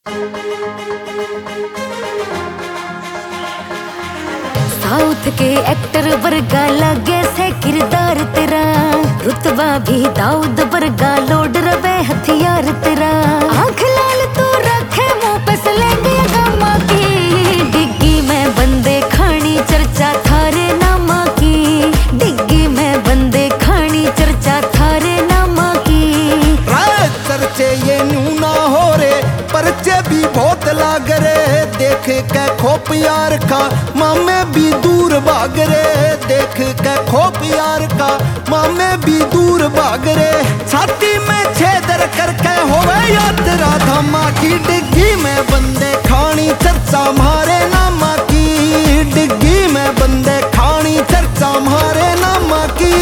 South के actor वर्गा लगे से किरदार तेरा, रुतबा भी दाऊद वर्गा, लोड रवे हथियार तेरा। आंख लाल तू रखे मुंह पे सलेंगे गामा की, डिग्गी में बंदे खानी चर्चा थारे नामा की, डिग्गी में बंदे खानी चर्चा थारे नामा की। चर्चे ये न्यू ना हो रे, परचे भी बहुत लाग रे, देख के खोप यार का मामे भी दूर भाग रे, देख के खोप यार का मामे भी दूर भाग रे। छाती में छेदर करके होवे यात्रा धामा की, डिग्गी में बंदे खानी चर्चा मारे नामा की, डिग्गी में बंदे खानी चर्चा मारे नामा की।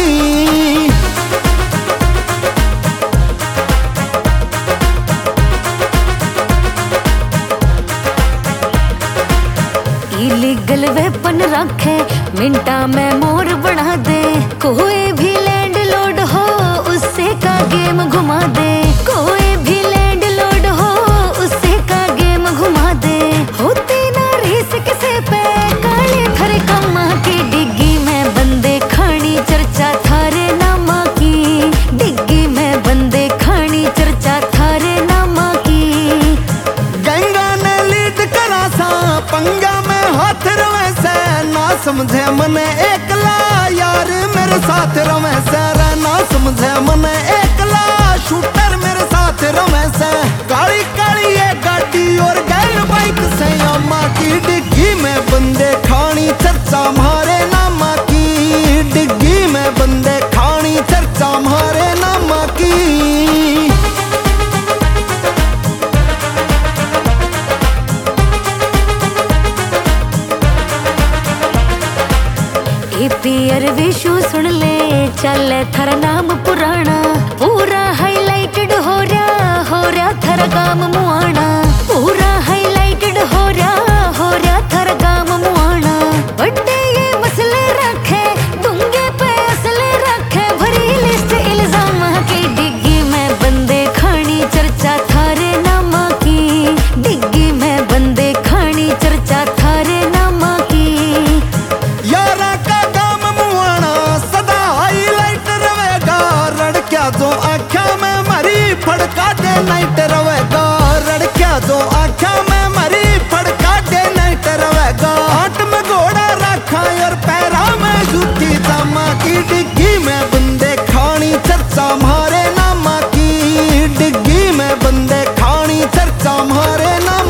इलीगल वेपन रखे मिनटा में मोर बढ़ा दे, कोई भी लैंड लोड हो उससे का गेम घुमा दे, कोई भी लैंड लोड हो उससे का गेम घुमा दे। होती ना रीस किसे पे काले थरे कमा की, डिग्गी में बंदे खानी चर्चा थारे नामा की, डिग्गी में बंदे खानी चर्चा थारे नामा की। गंगा ने लीड करा सा पंगा में हाथ रवे से, ना समझे मने एकला यार मेरे साथ रवे से, ना समझे मने एकला शूटर मेरे साथ रवे से। काली काली ये गाड़ी और गैल बाइक से अम्मा की, डिग्गी में बंदे खानी चर्चा मारे नामा की, डिग्गी में बंदे खानी चर्चा मारे नामा की। पियर विशु सुन ले, चल थारा नाम पुराना, पूरा हाईलाइटेड हो रहा थारा गाम मुआना, पूरा हाईलाइटेड हो रहा थारा गाम मुआना। बड़े ये मसले रखे दूंगे पे असले रखे, भरी लिस्ट इल्जाम की, डिग्गी में बंदे खानी चर्चा थारे नामा की, डिग्गी में बंदे खानी चर्चा थारे नामा की। यारा का जो आख्या में मरी फड़का दे नाइट रवेगा, लड़किया जो आख्या में मरी फड़का दे नाइट रवेगा। हाथ में घोड़ा रखा और पैरा में जूती जामा की, डिग्गी में बंदे खानी चर्चा मारे नामा की, डिग्गी में बंदे खानी चर्चा मारे नामा।